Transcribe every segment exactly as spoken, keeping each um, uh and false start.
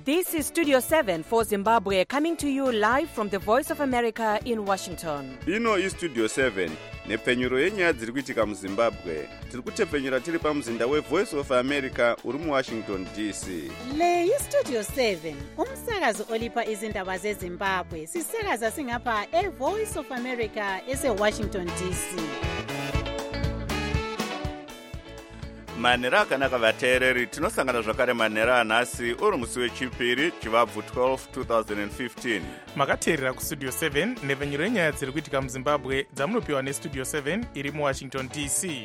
This is Studio seven for Zimbabwe, coming to you live from the Voice of America in Washington. Ino is Studio seven, nepfenyuro yenyaya dziri kuitika muZimbabwe. Tiri kutepfenyura tiri pamuzinda weVoice of America uri muWashington D C. Le iStudio seven, umsakazo olipa izindaba zeZimbabwe. Sisakaza singapha eVoice of America eseWashington D C. Manhero akanaka vateereri, tinosangana zvakare manhero anhasi uri musi wechipiri chivabvu twelve twenty fifteen. Makateerera kuStudio seven nepfenyuro yenyaya dziri kuitika muZimbabwe dzamunopiwa neStudio seven iri muWashington D C.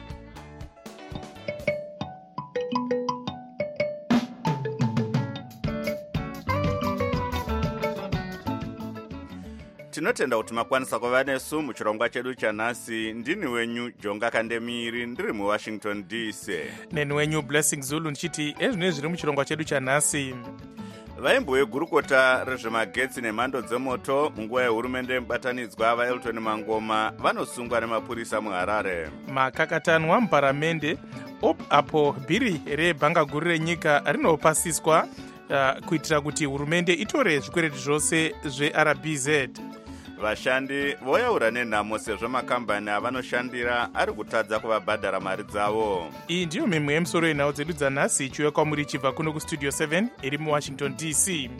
Tinotenda kuti makwanisa kuva nesu muchirongwa chedu chanhasi. Ndini wenyu Jonga Kandemiri, ndiri muWashington D C. Neni wenyu Blessing Zulu ndichiti ezvino zviri muchirongwa chedu chanhasi. Vaimbo vegurukota rezvemagetsi nemhando dzemoto munguva yehurumende yemubatanidzwa vaElton Mangoma vanosungwa nemapurisa muHarare. Makakatanwa muparamende apo bhiri rebhanga guru renyika rinopasiswa uh, kuitira kuti hurumende itore zvikwereti zvose zveR B Z. Vashandi voyaura nenhamo sezvo makambani avanoshandira ari kutadza kuvabhadhara mari dzavo. Iyi ndiyo mimwe yemusoro yenhau dzedu dzanhasi ichiuya kwamuri ichibva kuno kuStudio seven iri muWashington D C.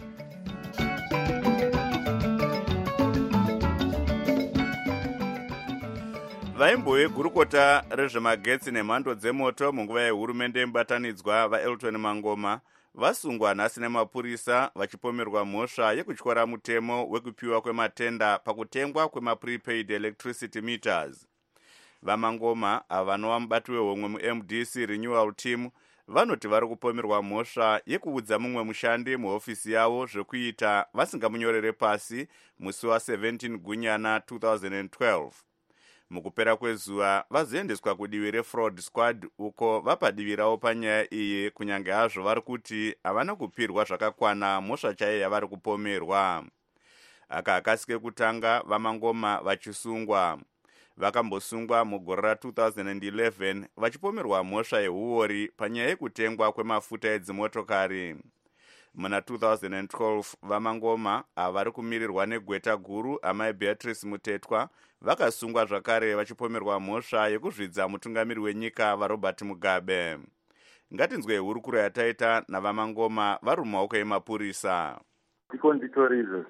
Vaimbo vegurukota rezvemagetsi nemhando dzemoto munguva yehurumende yemubatanidzwa vaElton Mangoma vasungwa nhasi nemapurisa vachipomerwa mhosva yekutyora mutemo wekupiwa kwematenda pakutengwa kwemaprepaid electricity meters. VaMangoma vanova mubati wehomwe muM D C renewal team vanoti vari kupomerwa mhosva yekuudza mumwe mushandi muhofisi yavo zvekuita vasingamunyorere pasi musi wa17 Gunyana twenty twelve. Mukupera kwezuva vazoendeswa kudivi refraud squad uko vapadivirawo panyaya iyi, kunyange hazvo vari kuti havana kupirwa zvakakwana mhosva chaiyo yavari kupomerwa. Aka akasike kutanga vaMangoma vachisungwa. Vakambosungwa mugore ra twenty eleven vachipomerwa mhosva yehuori panyaya yekutengwa kwemafuta edzimotokari. Muna twenty twelve vaMangoma avari kumirirwa negweta guru amai Beatrice Mutetwa vakasungwa zvakare vachipomerwa mhosva yekuzvidza mutungamiri wenyika vaRobert Mugabe. Ngatinzwe hurukuro yataita navaMangoma vari mumaoko emapurisa. Ndiko nditorizvo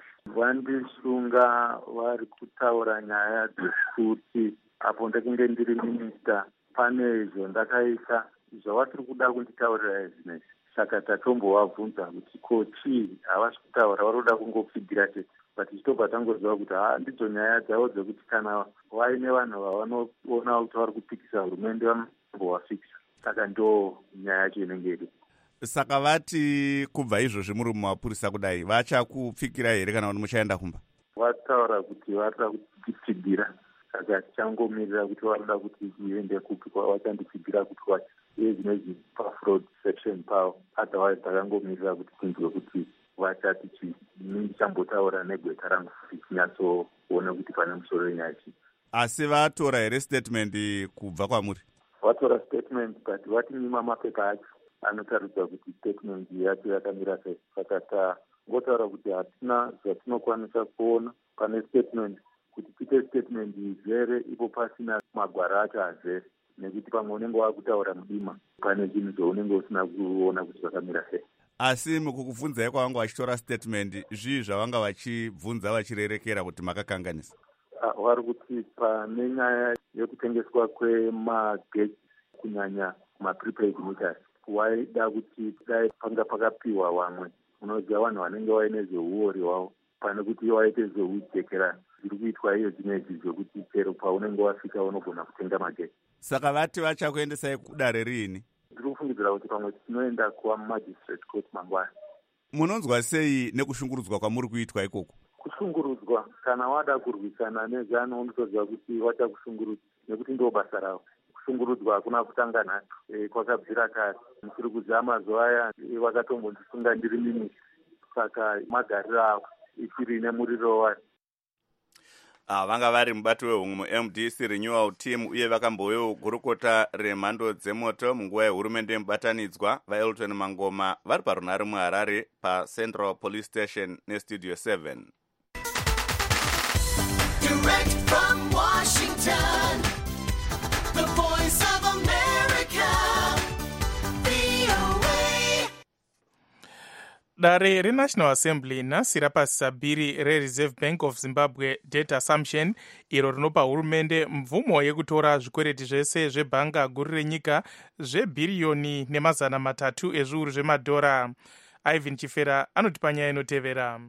vandisunga vari kutaura nyaya dzekuti apo ndakinge ndiri minista pane zvandakaita zvawatiri kuda kunditaurira izvinezvi. Saka tatombovabvunza kuti ko chii havasi kutaura, vari kuda kungopfigira chete. But tichitobva tangoziva kuti ha ndidzo nyaya dzavo dzekuti kana vaine vanhu vavanoona kuti vari kupikisa hurumende vanombovafixisa. Saka ndo nyaya yacho inenge iri. Saka vati kubva izvozvi muri mumapurisa kudai vachakupfikira here kana kuti muchaenda kumba? Vataura kuti varida kutipfigira, saka tichangomirira kuti varida kuti iende kupi vachandipfigira kuti wachi uye zvinezvi pafraud section pavo. Otherwise takangomirira kuti tinzwe kuti vachati chii. Ndichambotaura negweta rangu kuti tinyatsoona kuti pane musoro wenyaya chii. Asi vatora here statement kubva kwamuri? Vatora statement but vatinyima mapepa acho anotaridza kuti statement yacho yakamira sei. Saka tangotaura kuti hatina zvatinokwanisa kuona pane statement kuti pite statement izere ipo pasina magwara acho azere, nekuti pamwe unenge wakutaura mudima pane chinhu zvaunenge usina kuona kuti zvakamira sei. Asi mukukubvunzai kwavanga vachitora statement zvii zvavanga vachibvunza vachirerekera kuti makakanganisa? Vari kuti pane nyaya yekutengeswa kwemagetsi kunyanya maprepaid meters waida kuti dai panga pakapiwa vamwe, unoziva vanhu vanenge vaine zveuori hwavo pane kuti waite zveujekerana. Zviri kuitwa iyo zvinezvi zvokuti chero paunenge wasvika unogona kutenga magetsi. Saka vati vachakuendesai kudare riini? Ndiri kufungidzira kuti pamwe tinoenda kumagistrate court mangwana. Munonzwa sei nekushungurudzwa kwamuri kuitwa ikoko? Kushungurudzwa kana wada kurwisana nezano unotoziva kuti vachakushungurudza nekuti ndo basa ravo. Kushungurudzwa hakuna kutanga nhasi, e, kwakabvira kare. Musiri kuziva mazuva aya vakatombondisunga ndiri minista, saka magariro avo ichiri nemuriro wayo. Ah, vanga vari mubati wehumwe mu-M D C renewal team uye vakambovewo gurukota remhando dzemoto munguva yehurumende yemubatanidzwa vaElton Mangoma vari parunhare muHarare paCentral Police Station nestudio seven. Direct from Washington, the voice of America, V O A. Dare reNational Assembly nhasi rapasisa bhiri reReserve Bank of Zimbabwe Debt Assumption, iro rinopa hurumende mvumo yekutora zvikwereti zvese zvebhanga guru renyika zvebhiriyoni nemazana matatu ezviuru zvemadhora. Ivan Chifera anoti panyaya inotevera.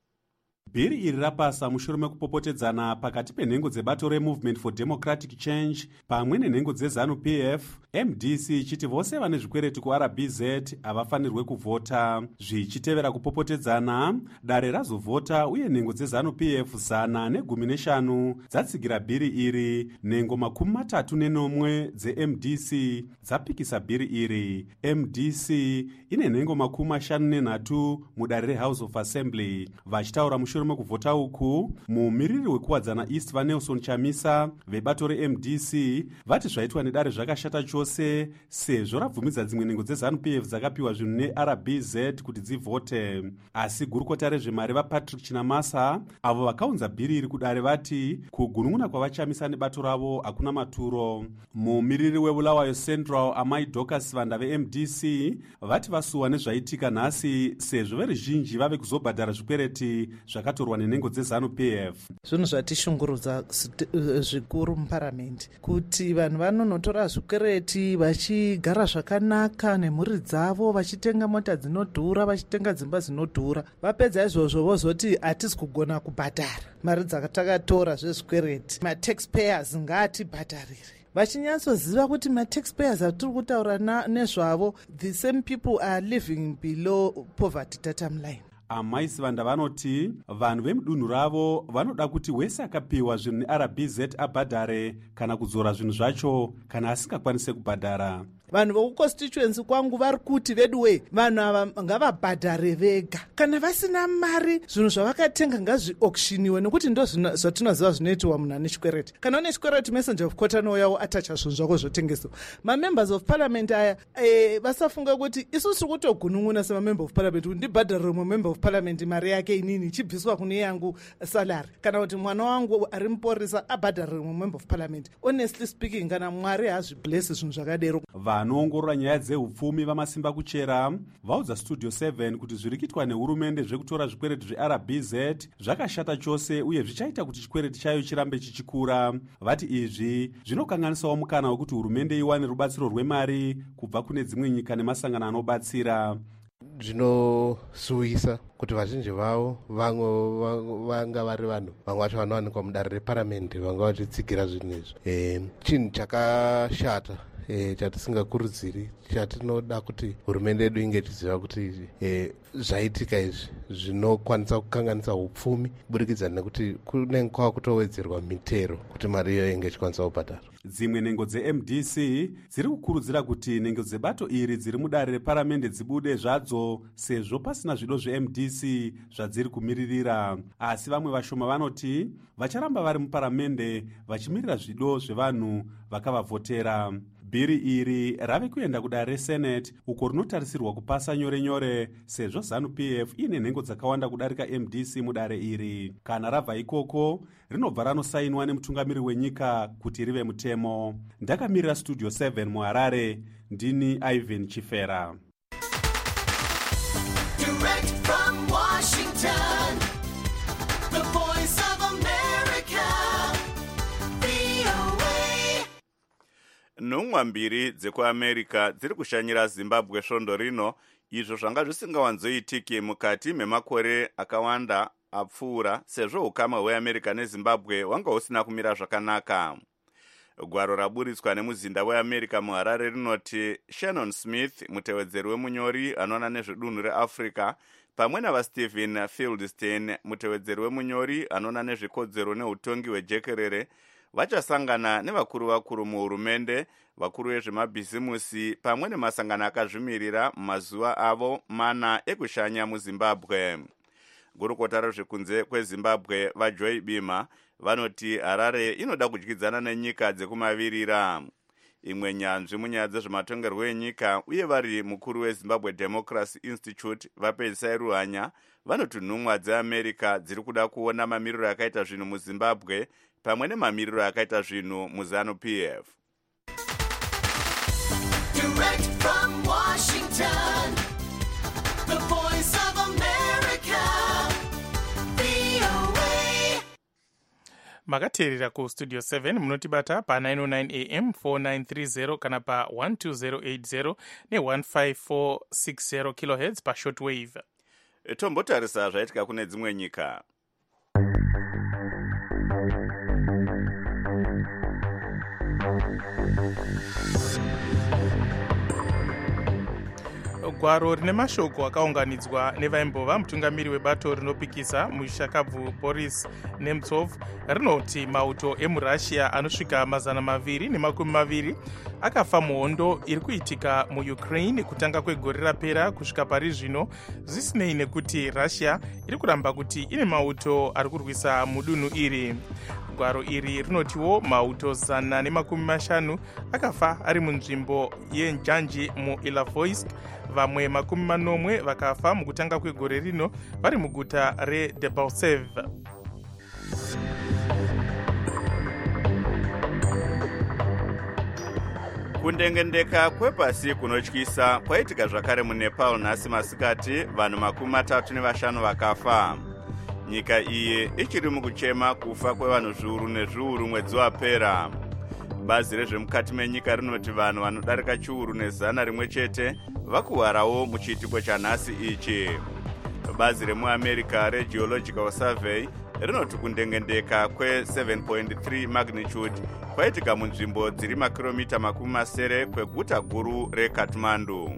Bhiri iri rapasa mushure mekupopotedzana pakati penhengo dzebato reMovement for Democratic Change pamwe nenhengo dzeZANU P F, M D C ichiti vose vane zvikwereti kuR B Z havafanirwe kuvhota. Zvichitevera kupopotedzana, dare razovhota uye nhengo dzeZANU P F zana negumi neshanu dzatsigira bhiri iri. Nhengo makumi matatu nenomwe dzeM D C dzapikisa bhiri iri. M D C ine nhengo makumi mashanu nenhatu mudare reHouse of Assembly. Vachitaura mushure mekuvhota uku, mumiriri wekuwadzana East vaNelson Chamisa vebato reM D C vati zvaitwa nedare zvakashata chose sezvo rabvumidza dzimwe nhengo dzeZANU P F dzakapiwa zvinhu neR B Z kuti dzivhote. Asi gurukota rezvemari vaPatrick Chinamasa avo vakaunza bhiri iri kudare vati kugunun'una kwavachamisa nebato ravo hakuna maturo. Mumiriri weBulawayo Central Amai Dorcas Vanda veM D C vati vasuwa nezvaitika nhasi sezvo veruzhinji vave kuzobhadhara zvikwereti zvakatorwa nenhengo dzeZANU P F. Zvinhu zvatishungurudza zvikuru muparamende kuti vanhu vanonotora zvikwereti vachigara zvakanaka nemhuri dzavo, vachitenga mota dzinodhura, vachitenga dzimba dzinodhura. Vapedza izvozvo vozoti hatisi kugona kubhadhara mari dzatakatora zvezvikwereti. Mataxpayers ngaatibhadharire. Vachinyasoziva kuti mataxpayers atiri kutaura nezvavo, the same people are living below poverty datum line. Amai Sivanda vanoti vanhu vemudunhu ravo vanoda kuti wese akapiwa zvinhu neR B Z abhadhare kana kudzora zvinhu zvacho kana asingakwanise kubhadhara. Vanhu vokuconstituency kwangu vari kuti veduwe vanhu ava ngavabhadhare vega. Kana vasina mari zvinhu zvavakatenga ngazviauctioniwe nekuti ndo zvatinoziva zvinoitwa munhu ane chikwereti. Kana une chikwereti messenger of court anouyawo atacha zvinhu zvako zvotengeswa. Ma-members of parliament aya e, vasafunga kuti isu tiri kutogunun'una sema-member of parliament kuti ndibhadharire mumember of parliament mari yake inini ichibviswa kune yangu salary. Kana kuti mwana wangu ari muporisa abhadharire mumember of parliament. Honestly speaking, kana Mwari hazvibless zvinhu zvakadero. Vanoongorora nyaya dzeupfumi vamasimba kuchera vaudza studio seven kuti zviri kuitwa nehurumende zvekutora zvikwereti zveR B Z zvakashata chose uye zvichaita kuti chikwereti chayo chirambe chichikura. Vati izvi zvinokanganisawo mukana wekuti hurumende iwane rubatsiro rwemari kubva kune dzimwe nyika nemasangano anobatsira. Zvinosuwisa kuti vazhinji vavo vamwe vanga vari vanhu vamwe vacho vanowanikwa mudare reparamende vanga vachitsigira zvinhu izvi. E, chinhu chakashata e, chatisingakurudziri, chatinoda kuti hurumende yedu inge ichiziva kuti e, zvaitika izvi zvinokwanisa kukanganisa upfumi kuburikidza nekuti kunenge kwava kutowedzerwa mitero kuti mari iyo inge ichikwanisa kubhadhara. Dzimwe nhengo dzeM D C dziri kukurudzira kuti nhengo dzebato iri dziri mudare reparamende dzibude zvadzo sezvo pasina zvido zveM D C zvadziri kumiririra. Asi vamwe vashoma vanoti vacharamba vari muparamende vachimirira zvido zvevanhu vakavavhotera. Bhiri iri rave kuenda kudare reSenate uko rinotarisirwa kupasa nyore nyore sezvo ZANU P F ine nhengo dzakawanda kudarika M D C mudare iri. Kana rabva ikoko rinobva ranosainwa nemutungamiri wenyika kuti rive mutemo. Ndakamirira studio seven muHarare, ndini Ivan Chifera. Direct from Washington, the voice of America, V O A. Nhumwa mbiri dzekuAmerica dziri kushanyira Zimbabwe svondo rino, izvo zvanga zvisingawanzoitiki mukati memakore akawanda apfuura sezvo ukama hweAmerica neZimbabwe wanga usina kumira zvakanaka. Gwaro raburitswa nemuzinda weAmerica muHarare rinoti Shannon Smith, mutevedzeri wemunyori anoona nezvedunhu reAfrica, pamwe navaStephen Fieldstein, mutevedzeri wemunyori anoona nezvekodzero neutongi hwejekerere, vachasangana nevakuru vakuru muhurumende, vakuru vezvemabhizimusi pamwe nemasangano akazvimirira mumazuva avo mana ekushanya muZimbabwe. gurukota rezvekunze kwezimbabwe vajoy bima vanoti harare inoda kudyidzana nenyika dzekumavirira. Imwe nyanzvi munyaya dzezvematongerwo enyika uye vari mukuru wezimbabwe democracy institute vapedzisai ruhanya vanoti nhumwa dzeamerica dziri kuda kuona mamiriro akaita zvinhu muzimbabwe pamwe nemamiriro akaita zvinhu muzanu P F. Direct from Washington, the voice of America, V O A. makateerera kustudio seven munotibata pa nine oh nine A M four nine three zero kana pa one two zero eight zero ne one five four six zero kilohertz pa shortwave. Tombotarisa zvaitika kune dzimwe nyika. Gwaro rine mashoko akaunganidzwa nevaimbova mutungamiri webato rinopikisa mushakabvu Boris Nemtsov rinoti mauto emurussia anosvika mazana maviri nemakumi maviri akafa muhondo iri kuitika muUkraine kutanga kwegore rapera kusvika pari zvino, zvisinei nekuti Russia iri kuramba kuti ine mauto ari kurwisa mudunhu iri. Gwaro iri rinotiwo mauto zana nemakumi mashanu akafa ari munzvimbo yenjanji muIlavoisk, vamwe makumi manomwe vakafa mukutanga kwegore rino vari muguta reDebaltseve. Kundengendeka kwepasi kunotyisa kwaitika zvakare muNepal nhasi masikati, vanhu makumi matatu nevashanu vakafa. Nyika iyi ichiri mukuchema kufa kwevanhu zviuru nezviuru mwedzi wapera. Bazi rezvemukati menyika rinoti vanhu vanodarika chiuru nezana rimwe chete vakuwarawo muchiitiko chanhasi ichi. Bazi remuAmerica reGeological Survey rinoti kundengendeka kwe seven point three magnitude kwaitika munzvimbo dziri makilomita makumi masere kweguta guru reKathmandu.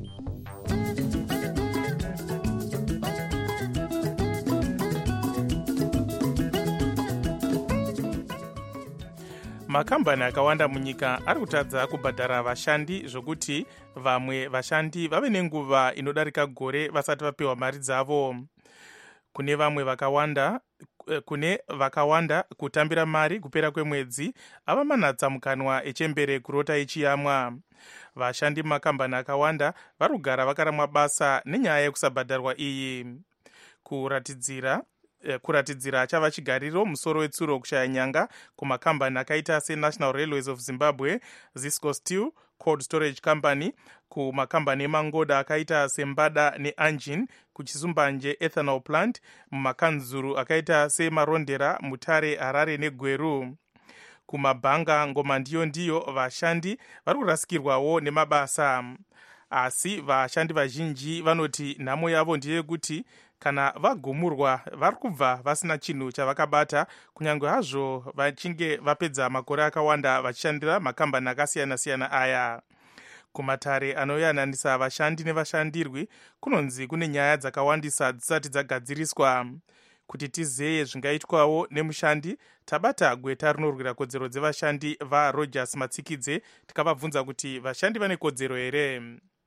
Makambani akawanda munyika ari kutadza kubhadhara vashandi zvokuti vamwe vashandi vave nenguva inodarika gore vasati vapiwa mari dzavo. Kune vamwe vakawanda kune vakawanda kutambira mari kupera kwemwedzi ava manatsa mukanwa echembere kurota ichiyamwa. Vashandi mumakambani akawanda vari kugara vakaramwa basa nenyaya yekusabhadharwa iyi. Kuratidzira kuratidzira chava chigariro musoro wetsuro kushaya nyanga kumakambani akaita seNational Railways of Zimbabwe, Zisco Steel, Cold Storage Company, kumakambani emangoda akaita sembada neAngin, kuchisumbanje Ethanol Plant, mumakanzuru akaita semarondera, Mutare, Harare neGweru. Kumabhanga ngoma ndiyo ndiyo vashandi vari kurasikirwawo nemabasa. Asi vashandi vazhinji vanoti nhamo yavo ndeyekuti kana vagumurwa vari kubva vasina chinhu chavakabata, kunyange hazvo vachinge vapedza makore akawanda vachishandira makambani akasiyana-siyana aya. Kumatare anoyananisa vashandi nevashandirwi kunonzi kune nyaya dzakawandisa dzisati dzagadziriswa. Kuti tizeye zvingaitwawo nemushandi, tabata gweta rinorwira kodzero dzevashandi vaRogers Matsikidze tikavabvunza kuti vashandi vane kodzero here.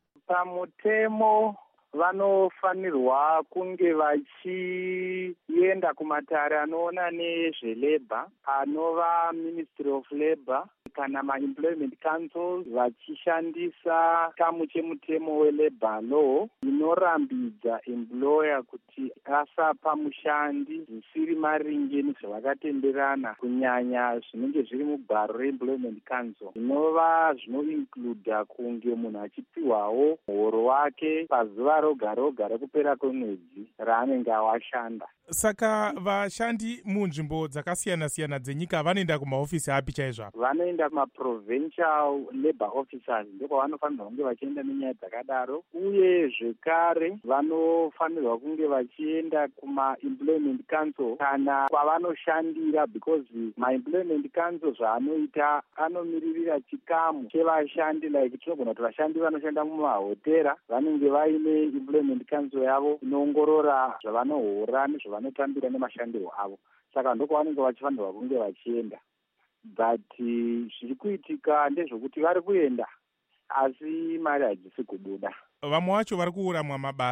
Pamutemo vanofanirwa kunge vachienda kumatare anoona nezvelabor, anova Ministry of Labour kana maEmployment Council, vachishandisa kamu chemutemo weLabour Law inorambidza employer kuti asapa mushandi zvisiri maringe nezvavakatenderana, kunyanya zvinenge zviri mugwaro reEmployment Council, zvinova zvinoincluda kunge munhu achipiwawo muhoro wake pazuva roga roga rekupera kwemwedzi raanenge awashanda. Saka vashandi munzvimbo dzakasiyana-siyana dzenyika vanoenda kumahofisi api chaizvo? Vanoenda kuma-provincial labour officers, ndiko vanofanirwa kunge vachienda nenyaya dzakadaro, uye zvekare vanofanirwa kunge vachienda kuma-employment council kana kwavanoshandira, because ma-employment council zvaanoita anomiririra chikamu chevashandi, like tinogona kuti vashandi vanoshanda mumahotera vanenge vaine employment council yavo inoongorora zvavanohora nezvavanotambira nemashandiro avo. Saka ndoko vanenge vachifanirwa kunge vachienda, but zviri kuitika ndezvokuti vari kuenda asi mari hadzisi kubuda. Vamwe vacho vari kuuramwa mabasa.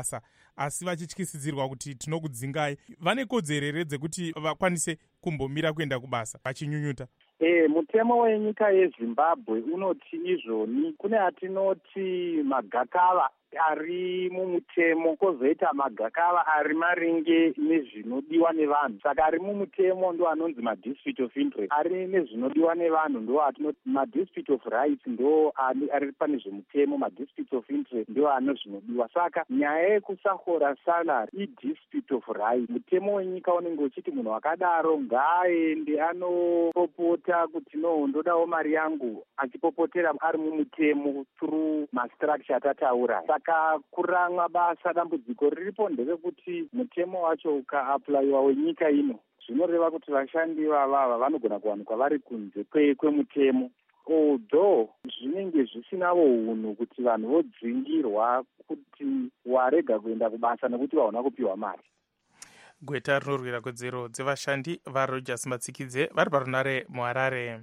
asi vachityisidzirwa kuti tinokudzingai, vane kodzero here dzekuti vakwanise kumbomira kuenda kubasa vachinyunyuta? E, mutemo wenyika yeZimbabwe unoti izvoni. Kune atinoti magakava ari mumutemo, kozoita magakava ari maringe nezvinodiwa nevanhu. Saka ari mumutemo ndo anonzi madispute of interest. Ari nezvinodiwa nevanhu ndo atinoti madispute of rights, ndo ari pane zvemutemo. Madispute of interest ndo anozvinodiwa. Saka nyaya yekusakora salary idispute of rights. Mutemo wenyika unenge uchiti munhu wakadaro ngaaende anopopota kuti no ndodawo mari yangu, achipopotera ari mumutemo through mastructure atataura. Saka kuramwa basa dambudziko riripo ndevekuti mutemo wacho ukaaplayiwa wenyika ino, zvinoreva kuti vashandi vavava vanogona kuwanikwa vari kunze kwemutemo. Although zvinenge zvisinawo unhu kuti vanhu vodzingirwa kuti warega kuenda kubasa nekuti vaona kupiwa mari. Gweta rinorwira kodzero dzevashandi vaRogers Matsikidze vari parunare muHarare.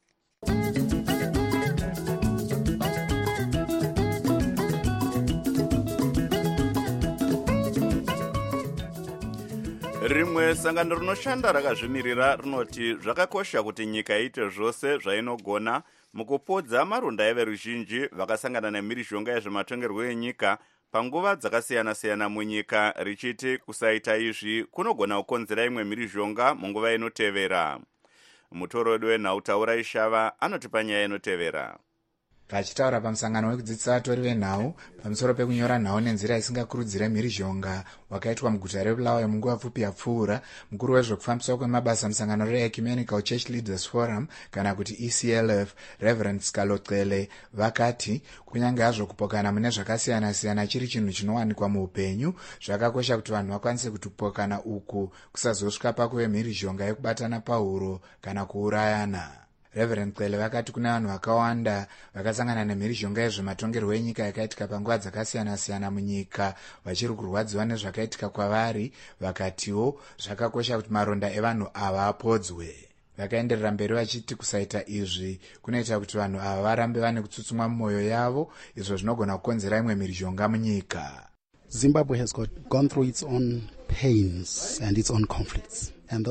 Rimwe sangano rinoshanda rakazvimirira rinoti zvakakosha kuti nyika iite zvose zvainogona mukupodza maronda everuzhinji vakasangana nemhirizhonga yezvematongerwo enyika panguva dzakasiyana-siyana munyika, richiti kusaita izvi kunogona kukonzera imwe mhirizhonga munguva inotevera. Mutoro wedu wenhau Ishava anotipa nyaya inotevera. Vachitaura pamusangano wekudzidzisa vatori venhau pamusoro pekunyora nhau nenzira isingakurudzire mhirizhonga wakaitwa muguta reBulawayo munguva pfupi yapfuura, mukuru wezvokufambiswa kwemabasa musangano reEcumenical Church Leaders Forum kana kuti E C L F, Reverend Skalotlele, vakati kunyange hazvo kupokana mune zvakasiyana-siyana chiri chinhu chinowanikwa muupenyu, zvakakosha kuti vanhu vakwanise kuti kupokana uku kusazosvika pakuve mhirizhonga yekubatana pahuro kana kuurayana. Reverend Klele vakati kuna vanhu vakawanda vakasangana nemhirizhonga yezvematongerwo enyika yakaitika panguva dzakasiyana-siyana munyika vachiri kurwadziwa nezvakaitika kwavari, vakatiwo zvakakosha kuti maronda evanhu ava apodzwe. Vakaenderera mberi vachiti kusaita izvi kunoita kuti vanhu ava varambe vane kutsutsumwa mumwoyo yavo, izvo zvinogona kukonzera imwe mhirizhonga munyika. Zimbabwe has got, gone through its own pains and its own conflicts.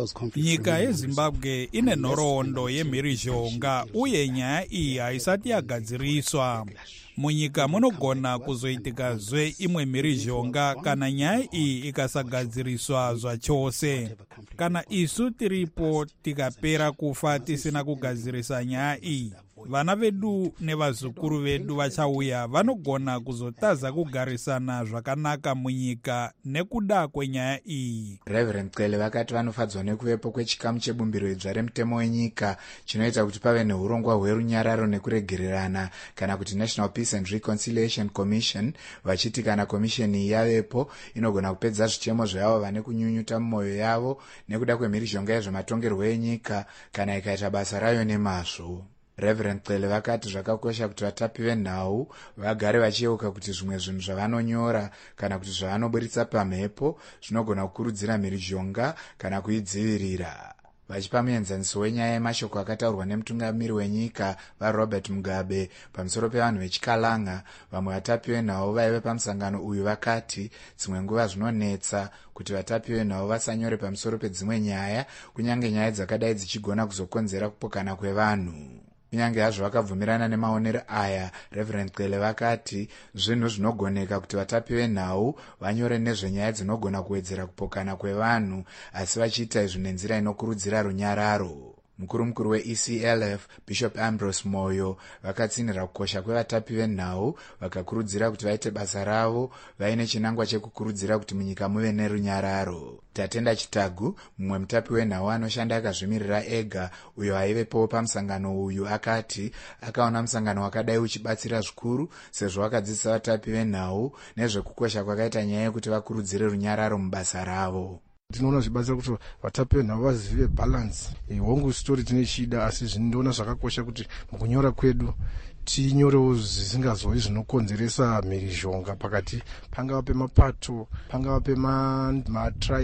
Nyika yeZimbabwe ine nhoroondo yemhirizhonga uye nyaya iyi haisati yagadziriswa. Munyika munogona kuzoitikazve imwe mhirizhonga kana nyaya iyi ikasagadziriswa zvachose. Kana isu tiripo tikapera kufa tisina kugadzirisa nyaya iyi, vana vedu nevazukuru vedu vachauya vanogona kuzotaza kugarisana zvakanaka munyika nekuda kwenyaya iyi. Reverend Klele vakati vanofadzwa nekuvepo kwechikamu chebumbiro idzva remutemo wenyika chinoita kuti pave neurongwa hwerunyararo nekuregererana kana kuti National Peace and Reconciliation Commission, vachiti kana komisheni iyi yavepo inogona kupedza zvichemo zvavo vane kunyunyuta mumwoyo yavo nekuda kwemhirizhonga yezvematongerwo enyika kana ikaita basa rayo nemazvo. Reverend Klele vakati zvakakosha kuti vatapi venhau vagare vachiyeuka kuti zvimwe zvinhu zvavanonyora kana kuti zvavanoburitsa pamhepo zvinogona kukurudzira mhirizhonga kana kuidzivirira. Vachipa muenzaniso wenyaya yemashoko akataurwa nemutungamiri wenyika vaRobert Mugabe pamusoro pevanhu vechikalanga, vamwe vatapi venhau vaive pamusangano uyu vakati dzimwe nguva zvinonetsa kuti vatapi venhau vasanyore pamusoro pedzimwe nyaya, kunyange nyaya dzakadai dzichigona kuzokonzera kupokana kwevanhu. Kunyange hazvo vakabvumirana nemaonero aya, Reverend Klele vakati zvinhu zvinogoneka kuti vatapi venhau vanyore nezvenyaya dzinogona kuwedzera kupokana kwevanhu, asi vachiita izvi nenzira inokurudzira runyararo. Mukuru mukuru we-E C L F, Bishop Ambrose Moyo, vakatsinira kukosha kwevatapi venhau, vakakurudzira kuti vaite basa ravo vaine chinangwa chekukurudzira kuti munyika muve nerunyararo. Tatenda Chitagu, mumwe mutapi wenhau anoshanda akazvimirira ega, uyo aivepo pamusangano uyu, akati akaona musangano wakadai uchibatsira zvikuru sezvo wakadzidzisa vatapi venhau nezvekukosha kwakaita nyaya yekuti vakurudzire runyararo mubasa ravo. Tinoona zvibatsira kuti vatapi venhau vazive balance. Hongu story tine chida, asi zvindoona zvakakosha kuti mukunyora kwedu tinyorewo zvisingazovi zvinokonzeresa mhirizhonga pakati pangava pemapato, pangava pematribe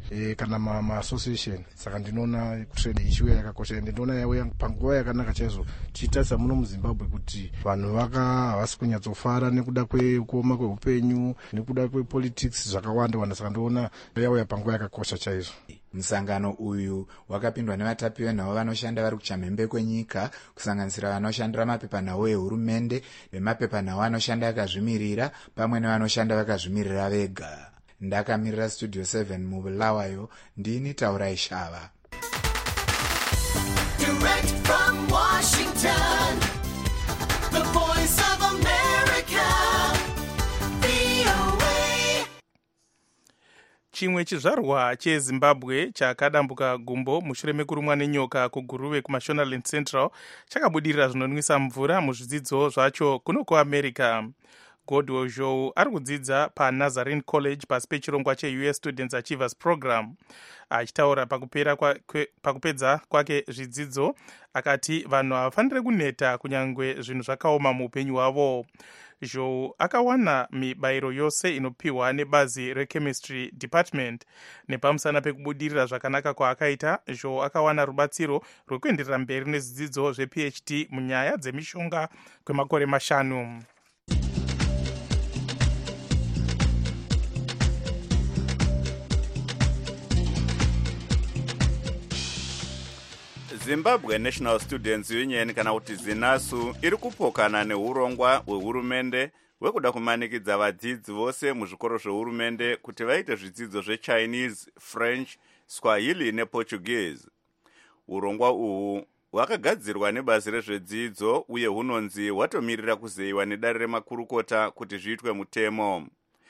e, kana maassociation saka ndinoona trade ichiuya yakakosha ende ndinoona yauya panguva yakanaka chaizvo tichitarisa muno muzimbabwe kuti vanhu vaka havasi kunyatsofara nekuda kwekuoma kweupenyu nekuda kwepolitics zvakawanda wanda saka ndinoona yauya panguva yakakosha chaizvo. Musangano uyu wakapindwa nevatapi venhau vanoshanda vari kuchamhembe kwenyika kusanganisira vanoshandira mapepanhau ehurumende vemapepanhau anoshanda akazvimirira pamwe nevanoshanda vakazvimirira vega. Ndakamirira studio seven mubulawayo ndini Taurai Shava. Direct from Washington, the voice of America, V O A. Chimwe chizvarwa cheZimbabwe chakadambuka gumbo mushure mekurumwa nenyoka kuguruve kuMashonaland Central chakabudirira zvinonwisa mvura muzvidzidzo zvacho kuno kuAmerica. Godwell Zhou ari kudzidza paNazarene College pasi pechirongwa cheU S Students Achievers Program. Achitaura pakupera kwake, pakupedza kwake zvidzidzo akati vanhu havafaniri kuneta kunyangwe zvinhu zvakaoma muupenyu hwavo. Zhou akawana mibayiro yose inopiwa nebazi rechemistry department. Nepamusana pekubudirira zvakanaka kwaakaita, Zhou akawana rubatsiro rwekuenderera mberi nezvidzidzo zvePhD munyaya dzemishonga kwemakore mashanu. Zimbabwe National Students Union kana kuti ZINASU iri kupokana neurongwa hwehurumende hwekuda kumanikidza vadzidzi vose muzvikoro zvehurumende kuti vaite zvidzidzo zveChinese, French, Swahili nePortuguese. Urongwa uhu hwakagadzirwa nebazi rezvedzidzo uye hunonzi hwatomirira kuzeyiwa nedare remakurukota kuti zviitwe mutemo.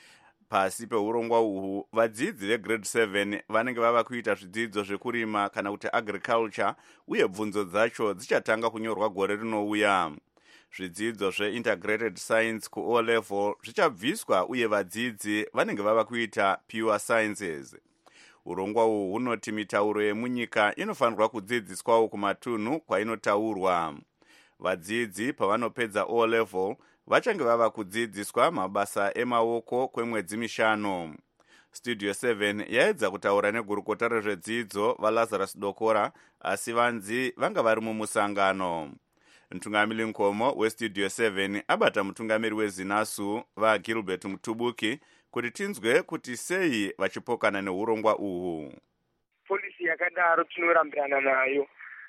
Pasi peurongwa uhu vadzidzi vegrade seven vanenge vava kuita zvidzidzo zvekurima kana kuti agriculture uye bvunzo dzacho dzichatanga kunyorwa gore rinouya. Zvidzidzo zveintegrated science kuO level zvichabviswa uye vadzidzi vanenge vava kuita pure sciences. Urongwa uhu hunoti mitauro yemunyika inofanirwa kudzidziswawo kumatunhu kwainotaurwa. Vadzidzi pavanopedza O level vachange vava kudzidziswa mabasa emaoko kwemwedzi mishanu. Studio seven yaedza kutaura negurukota rezvedzidzo vaLazarus Dokora asi vanzi vanga vari mumusangano. Mtungamiri Nkomo weStudio seven abata mutungamiri weZINASU vaGilbert Mutubuki kuti tinzwe kuti sei vachipokana neurongwa uhu. Polisi yakadaro tinorambirana nayo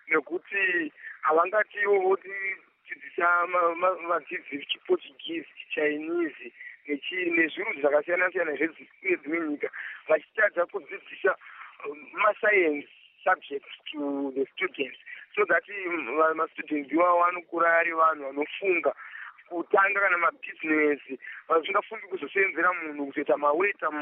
nekuti havangatiwo voti dzidzisa madzidzi vechiPortuguese, Chinese nezvinhu zvakasiyana siyana zvedzimwe nyika vachitadza kudzidzisa mascience subjects to the students so that mastudents iwavo vanokura ari vanhu vanofunga kutanga kana mabusiness vasingafungi kuzosenzera munhu kuzoita mawaiter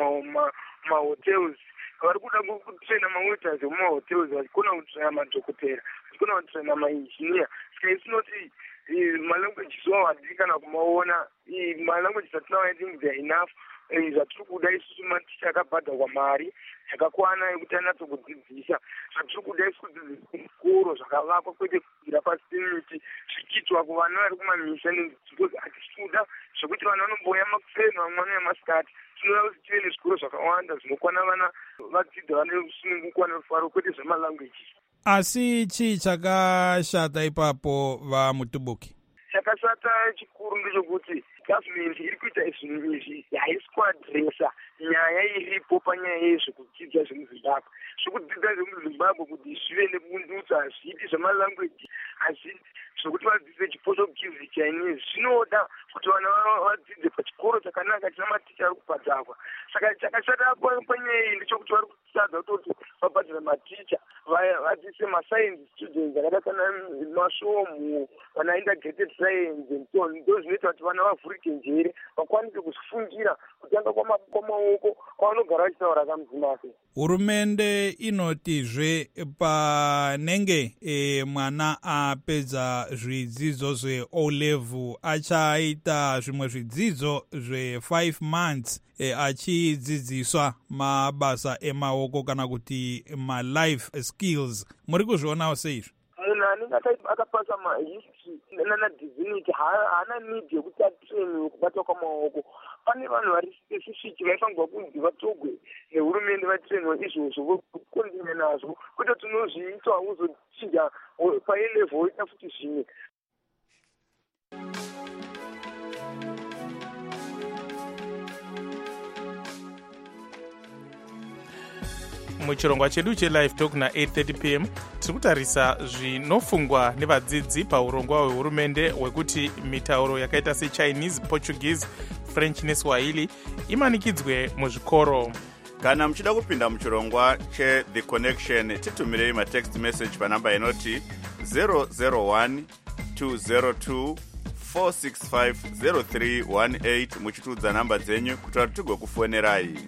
mahotels vari kuda kutraina mawaiters emumahotels vachikona kutraina madhokotera vachikona kutraina mainjiniya saka isinoti malanguages wavo hadii kana kumaona malanguages atina I think they are enough zvatiri kuda isusu maticha akabhadharwa mari yakakwana yekuti anatsokudzidzisa zvatiri kuda isu kudzidzisa zvikoro zvakavakwa kwete kugira pasi pemiti zvichiitwa kuvana vari kumamisha because hatikuda zvekuti vanhu vanomboya makufeni vamwana vemasikati tinoda kuti tive nezvikoro zvakawanda zvinokwana vana vadzidza vane sunungukwa nerufaro kwete zvemalanguages. Asi chii chakashata ipapo vaMutubuki? Chakashata chikuru ndechekuti government iri kuita zvinhu izvi haisi kuadresa nyaya iripo panyaya yezvekudzidza zvemuZimbabwe. Zvekudzidza zvemuZimbabwe kuti zvive nebundutsa hazvidi zvemalanguage asi zvokuti vadzidze chiPortuguese, Chinese zvinoda kuti vana vadzidze pachikoro chakanaka china maticha ari kubhadharwa. Saka chakashata panyaya iyi ndechekuti vari kusadza kuti vabhadhara maticha vadzidzise mascience students akada kana masvomu vana integrated science and so on. Ndo zvinoita kuti vana vavhurike njere vakwanise kuzvifungira kutanga kwamaoko kwavanogara vachitaura kamuZimbabwe. Hurumende inotizve panenge e, mwana apedza zvidzidzo zveO level achaita zvimwe zvidzidzo zve months e, achidzidziswa mabasa emaoko kana kuti malife skills. Muri kuzvionawo seizvo? Munhu anenge akapasa mahistory nana divinity haana need yekuti atrainiwe kubata kwamaoko pane vanhu vari specific vaifanirwa kunzi vatogwe nehurumende vatrenwa izvozvo vokondinya nazvo kwete tinozviitwa uzochinja pailevel oita futi zvimwe. muchirongwa chedu chelive talk na-eight thirty p m tiri kutarisa zvinofungwa nevadzidzi paurongwa hwehurumende hwekuti mitauro yakaita sechinese, portuguese, french neswahili imanikidzwe muzvikoro. kana muchida kupinda muchirongwa cheThe Connection titumirei matext message panhamba inoti zero zero one two zero two four six five zero three one eight muchitiudza nhamba dzenyu kuti tigokufonerai.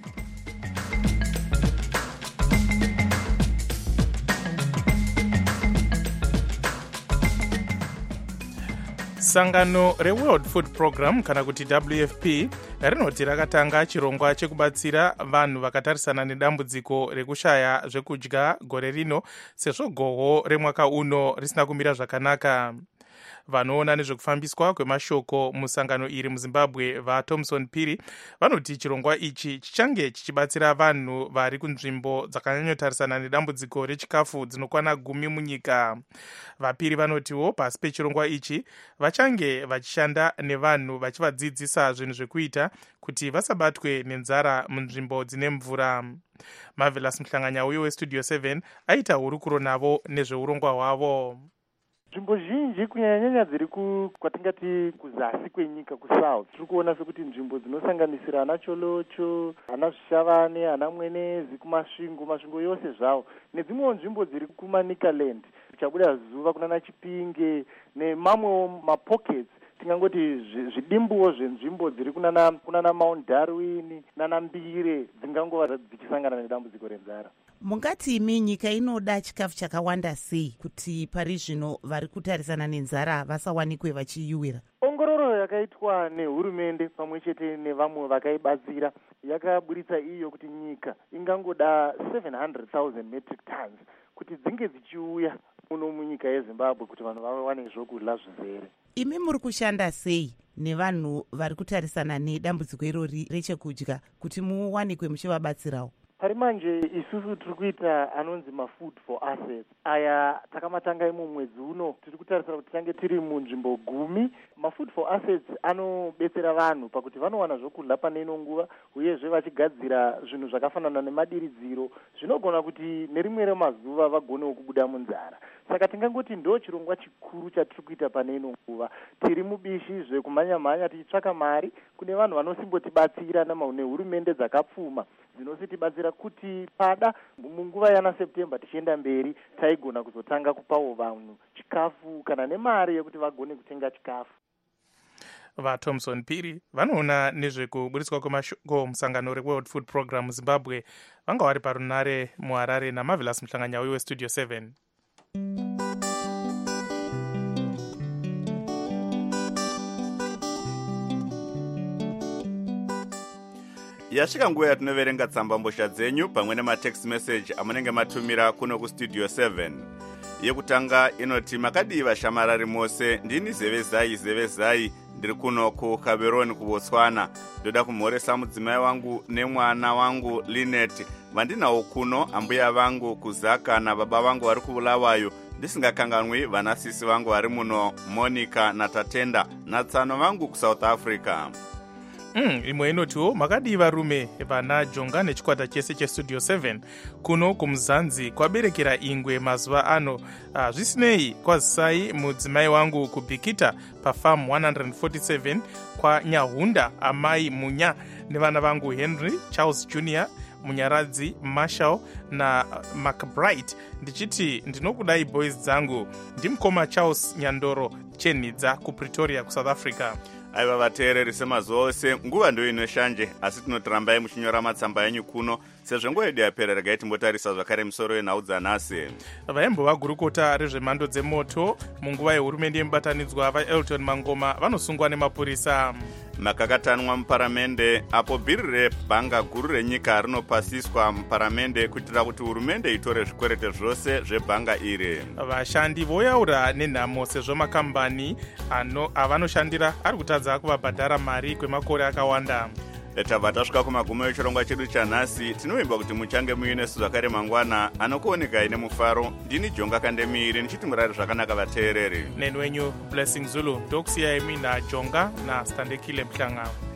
sangano reworld food program kana kuti W F P rinoti rakatanga chirongwa chekubatsira vanhu vakatarisana nedambudziko rekushaya zvekudya gore rino sezvo gohwo remwaka uno risina kumira zvakanaka. vanoona nezvekufambiswa kwemashoko musangano iri muzimbabwe vaThomson Phiri vanoti chirongwa ichi chichange chichibatsira vanhu vari kunzvimbo dzakanyanyotarisana nedambudziko rechikafu dzinokwana gumi munyika. vaPhiri vanotiwo pasi pechirongwa ichi vachange vachishanda nevanhu vachivadzidzisa zvinhu zvekuita kuti vasabatwe nenzara munzvimbo dzine mvura. Marvelous Mhlanganya uyo westudio seven aita hurukuro navo nezveurongwa hwavo. nzvimbo zhinji kunyanyanyanya dziri kwatingati kuzasi kwenyika kusouth tiri kuona sekuti nzvimbo dzinosanganisira ana Cholocho, ana Zvishavane, ana Mwenezi, kumasvingo masvingo yose zvawo nedzimwewo nzvimbo dziri kumanikaland kuchabuda zuva kunana Chipinge nemamwewo mapockets tingangoti zvidimbuwo zvenzvimbo dziri kunana kunana Mount Darwin nana Mbire dzingangova dzichisangana nedambudziko renzara. mungati imi nyika inoda chikafu chakawanda sei kuti pari zvino vari kutarisana nenzara vasawanikwe vachiyiwira? ongororo yakaitwa nehurumende pamwe chete nevamwe vakaibatsira yakaburitsa iyo kuti nyika ingangoda seven hundred thousand metric tons kuti dzinge dzichiuya muno munyika yeZimbabwe kuti vanhu vawane zvokudya zvizere. imi muri kushanda sei nevanhu vari kutarisana nedambudziko irori rechekudya kuti muwanikwe muchivabatsirawo? pari manje isusu tiri kuita anonzi mafood for assets aya takamatanga imo mwedzi uno tiri kutarisira kuti tange tiri munzvimbo gumi. mafood for assets anobetsera vanhu pakuti vanowana zvokudya pane ino nguva uyezve vachigadzira zvinhu zvakafanana nemadiridziro zvinogona kuti nerimwe remazuva vagonewo kubuda munzara. saka tingangoti ndo chirongwa chikuru chatiri kuita pane ino nguva. tiri mubishi zvekumhanya-mhanya tichitsvaka mari kune vanhu vanosimbotibatsira nehurumende dzakapfuma dzinositibatsira kuti pada munguva yana Septemba tichienda mberi taigona kuzotanga kupawo vanhu chikafu kana nemari yekuti vagone kutenga chikafu. vaThomson Phiri vanoona nezvekuburitswa kwemashoko musangano reworld food program muzimbabwe vanga vari parunare muharare naMarvelous Mhlanganya uyo westudio seven. yasvika nguva yatinoverenga tsambambosha dzenyu pamwe nematext message amunenge matumira kuno kustudio seven. yekutanga inoti makadiva shamarari mose ndini zevezai zevezai ndiri kuno kuKaberoni kuBotswana ndoda kumhoresa mudzimai wangu nemwana wangu Linet vandinawo kuno, ambuya vangu kuZaka nababa vangu vari kuBulawayo ndisingakanganwi vanasisi vangu vari muno Monica naTatenda natsano vangu kuSouth Africa. Mm, imwe inotiwo makadiva rume vana Jonga nechikwata chese chestudio seven kuno kumuzanzi kwaberekera ingwe mazuva ano. uh, zvisinei kwazisai mudzimai wangu kubhikita pafarm one forty-seven kwaNyahunda amai Munya nevana vangu Henry Charles Junior Munyaradzi Marshall na McBride ndichiti ndinokudai boys dzangu. ndimukoma Charles Nyandoro Chenidza kuPretoria kuSouth Africa. aiva vateereri semazuva ose nguva ndo inoshanje asi tinotirambai muchinyora matsamba enyu kuno sezvo nguva yedu yapera. regai timbotarisa zvakare misoro yenhau dzanhasi. vaimbova gurukota rezvemhando dzemoto munguva yehurumende yemubatanidzwa vaElton Mangoma vanosungwa nemapurisa. makakatanwa muparamende apo bhiri rebhanga guru renyika rinopasiswa muparamende kuitira kuti hurumende itore zvikwerete zvose zvebhanga iri. vashandi voyaura nenhamo sezvo makambani avanoshandira ari kutadza kuvabhadhara mari kwemakore akawanda. tabva tasvika kumagumo echirongwa chedu chanhasi. Tinovimba kuti muchange muine zvakare mangwana anokuonekai nemufaro. Ndini Jonga Kandemiri ndichiti murari zvakanaka vateereri. Nenwenyu Blessing Zulu. Ndokusiyai mina Jonga naStandekile Mhlangavo.